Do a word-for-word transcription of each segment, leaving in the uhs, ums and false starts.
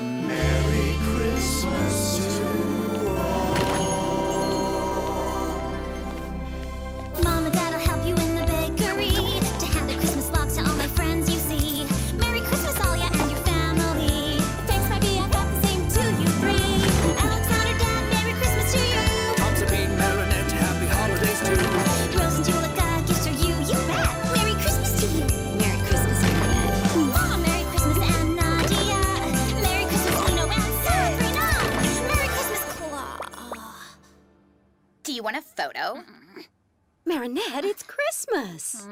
Merry Christmas to all. Mom and Dad will help you in the bakery to hand the Christmas logs to all my friends you see. Merry Christmas, all ya and your family. Thanks, my B F F, the same to you three. Alexander, Dad, Merry Christmas to you. Tom, Sabine, Marinette, happy holidays to you. Rose and Julika, gifts for you, you bet. Merry Christmas to you. Merry Christmas, Marinette. Mom, Merry Christmas, and Nadia. Merry Christmas, Lino and Sabrina. Merry Christmas, Claw. Do you want a photo? Marinette, it's Christmas.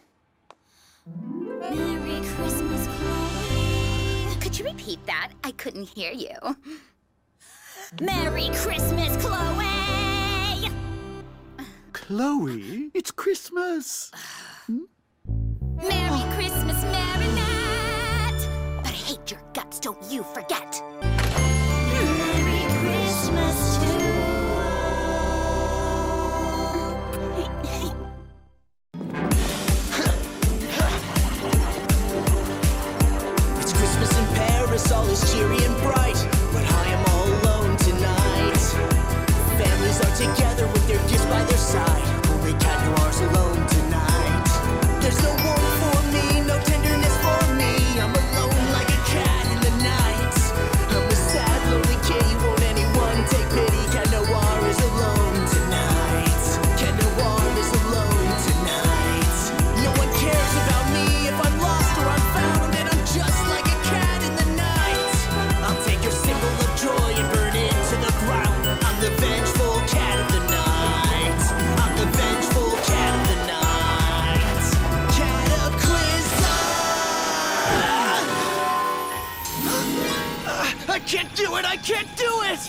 Merry Christmas, Chloe. Could you repeat that? I couldn't hear you. Merry Christmas, Chloe. Chloe, it's Christmas. Merry Christmas, Marinette. But I hate your guts, don't you forget. Merry Christmas to It's Christmas in Paris, all is cheery and bright, but I am all alone tonight. Families are together with their gifts by their side. Only Cat Noir's alone tonight. There's no warmth for me, no tenderness for me. I'm alone like a cat in the night. I'm a sad, lonely kitty, won't anyone take pity? Cat Noir is alone tonight. Cat Noir is alone tonight. No one cares about me if I'm lost or I'm found, and I'm just like a cat in the night. I'll take your symbol of joy and burn it to the ground. I'm the vengeful cat of the night. I'm the vengeful cat of the night. Cataclysm! I can't do it! I can't do it!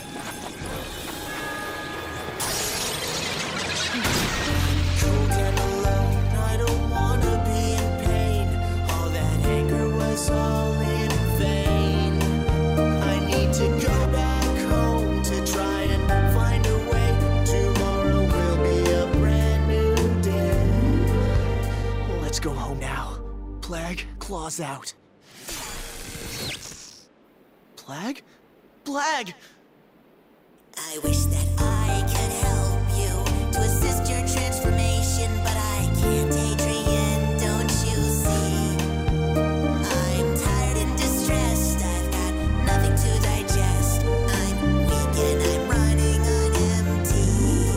Cold and alone, I don't wanna be in pain. All that anger was all in vain. I need to go back home to try and find a way. Tomorrow will be a brand new day. Let's go home now. Plague, claws out. Plague? Plague! I wish that I could help you to assist your transformation, but I can't, Adrian, don't you see? I'm tired and distressed, I've got nothing to digest. I'm weak and I'm running on empty.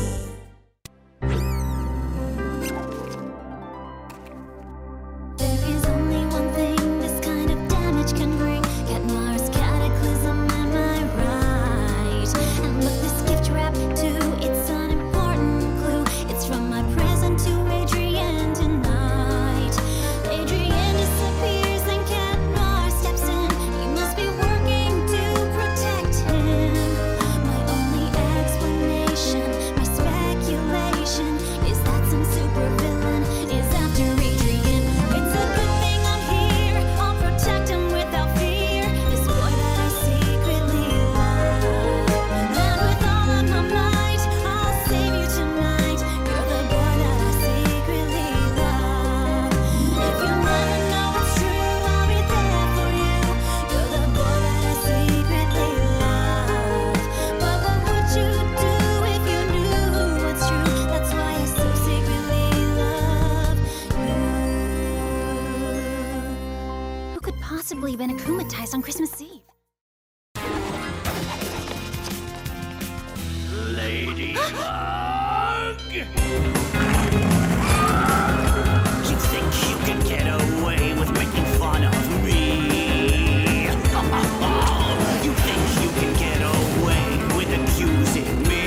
There is only one thing this kind of damage can bring. Cat Noir's cataclysm, am I right? And look, this gift wrap too, it's an important clue. It's from my present to Adrian tonight. Adrian disappears and Cat Noir steps in. He must be working to protect him. My only explanation, my speculation, is that some supervillain is after Adrian. It's a good thing I'm here. I'll protect him without fear. This boy that I secretly love. And with all of my might, I'll save you tonight. You're the boy that I secretly love. If you never know it's true, I'll be there for you. You're the boy that I secretly love. But what would you do if you knew what's true? That's why I so secretly love you. Who could possibly have been akumatized on Christmas Eve? Ladybug! You think you can get away with making fun of me? You think you can get away with accusing me?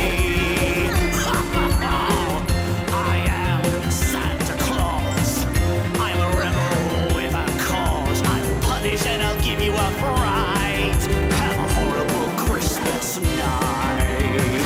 I am Santa Claus. I'm a rebel with a cause. I'll punish and I'll give you a fright. Have a horrible Christmas night.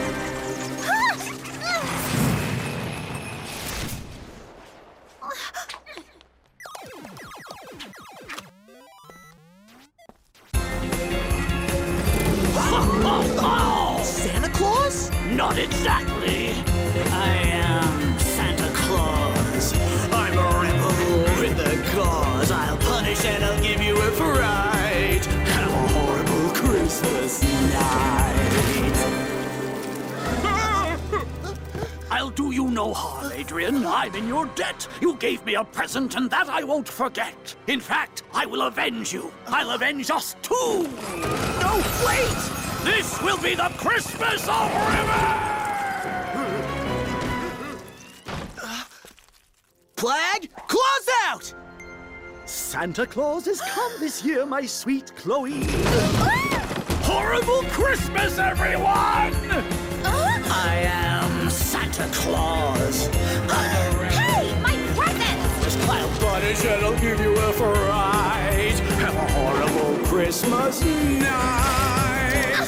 Santa Claus? Not exactly. I am Santa Claus. I'm a rebel with a cause. I'll punish and I'll give you a fright. Have a do you no harm, Adrian. I'm in your debt. You gave me a present, and that I won't forget. In fact, I will avenge you. I'll avenge us too. No, wait! This will be the Christmas of River! Plague, claws out! Santa Claus has come this year, my sweet Chloe. Horrible Christmas, everyone! I am Santa Claus. Hey, my presents! This clown bunnish and I'll give you a fright. Have a horrible Christmas night.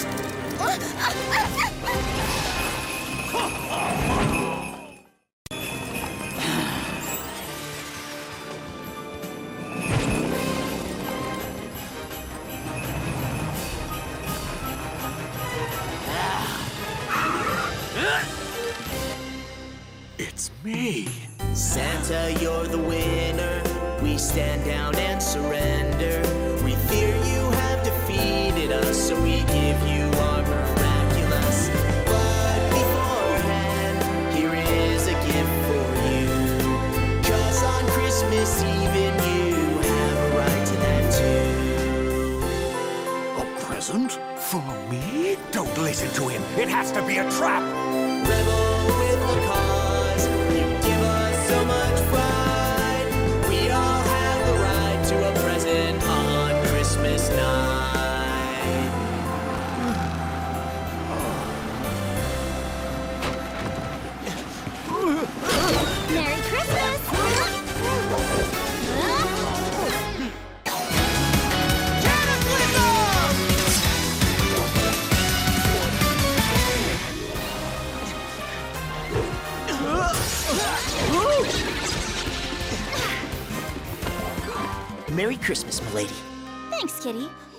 It's me. Santa, you're the winner. We stand down and surrender. We fear you have defeated us, so we give you our miraculous. But beforehand, here is a gift for you. 'Cause on Christmas even you have a right to that too. A present? For me? Don't listen to him. It has to be a trap. Rebel with the cause, you give us so much pride. We all have the right to a present on Christmas night. Merry Christmas! Merry Christmas, milady. Thanks, Kitty.